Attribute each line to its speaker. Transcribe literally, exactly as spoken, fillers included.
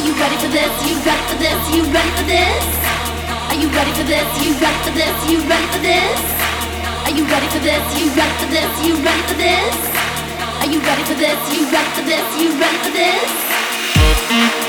Speaker 1: you ready for this? You ready for this? You ready for this? Are you ready for this? You ready for this? You ready for this? Are you ready for this? You ready for this? You ready for this? Are you ready for this? You ready for this? You ready for this?